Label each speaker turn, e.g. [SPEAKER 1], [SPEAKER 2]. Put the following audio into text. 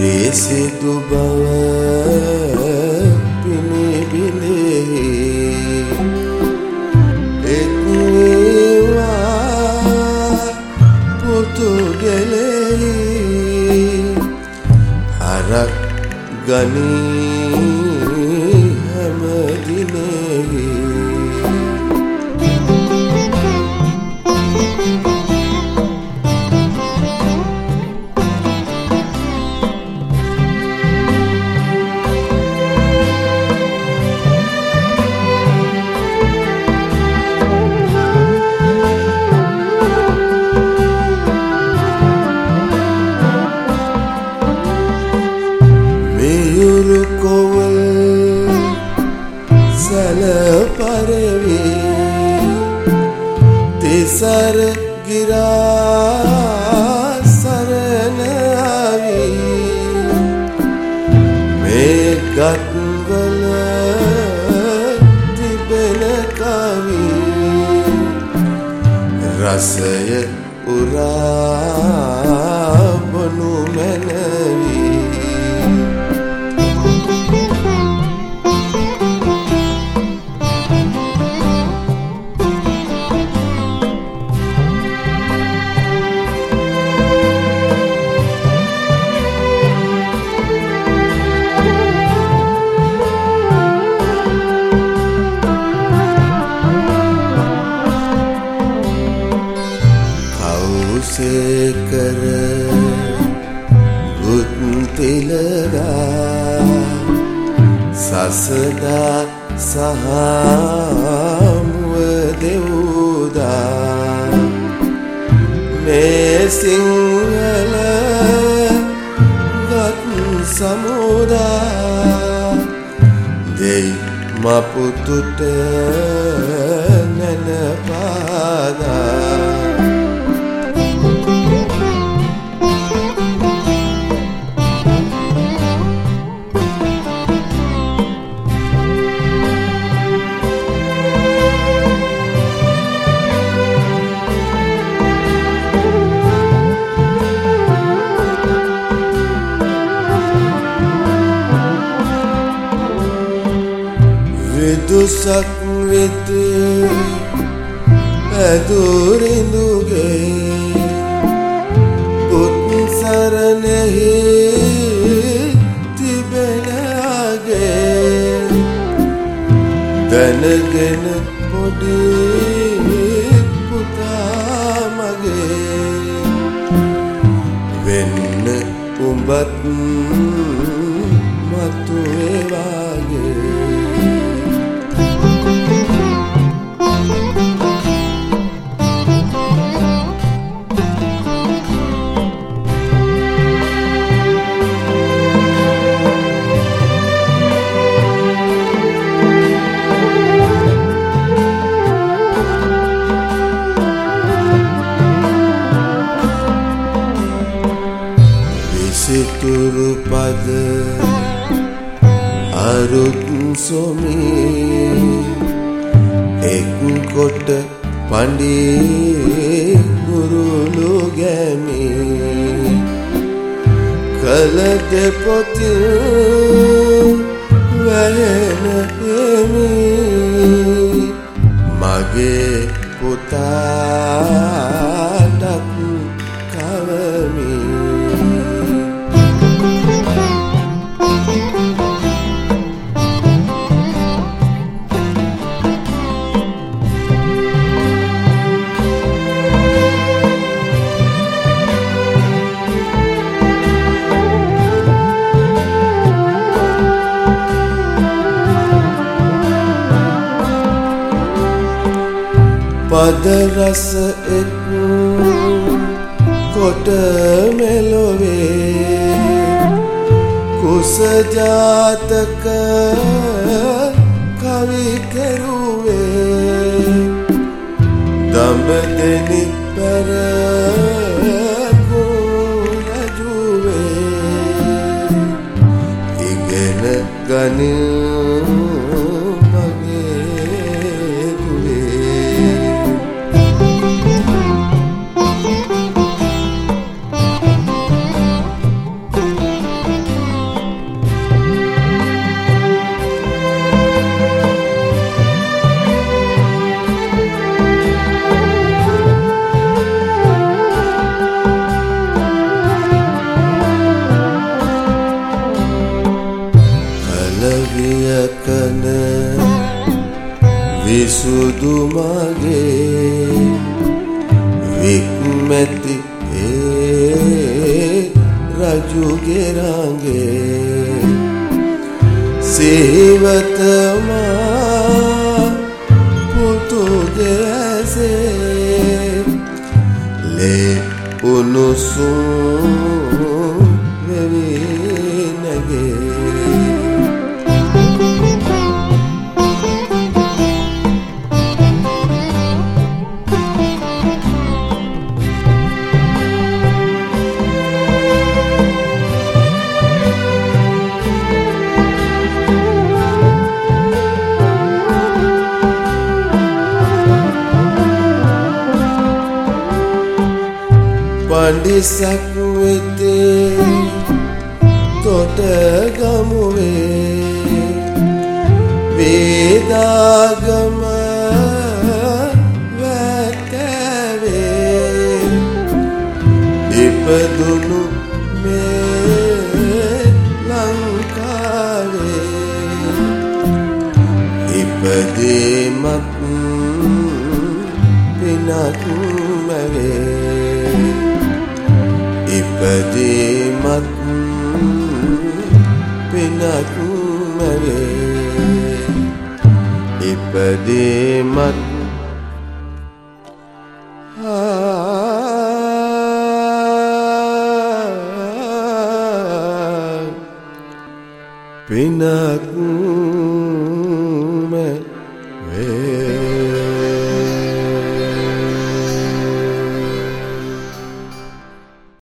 [SPEAKER 1] රේසිදු බව පිනිබිලේ එක්වා පුතුගෙලෙහි අරක් ගනී හැමදිනෙහි පරවේ තිසර ගිරා සරණ ආවි මේ ගත්වල තිබෙන කවි රසය උරා බොනු මැනවි කර ගුත්තිලගා සසදා සහමුව දෙවුදා මේ සිංහල ගත් සමුදා දෙයි මපුතුට නැනපාදා විදුසක් වෙත ඇදුරිඳුගේ පුත් සරණෙහි තිබෙනගේ දැනගෙන පොඩි පුතා මගේ වෙන්න උඹත් මතු වේවාගේ සිතුරු පද අරුත් සොමී එක් කොට පඬි ගුරුලු ගැමි කල දෙපොති වැහෙන එමි මගේ පුතාටත් කවමි පද රස එක් කොට මෙලොවේ කුස ජාතක කවි කෙරුවේ දඹදෙනි පෙර රජුවේ ඉගෙන ගනිමු සුදු මගේ වික්මැති රජුගේ රංගේ සිහිවතමා පුතුගේ ඇසේ ලේ උණුසුම් වෙවි නැගේ පණ්ඩිසක් වෙතේ තොට ගමුවේ වේදාගම වැටවේ ඉපදුණු මේ ලංකාවේ ඉපදීමත් පිනක් මැවේ ඉපදීමත් පිනක් මැවේ ඉපදීමත් පිනක්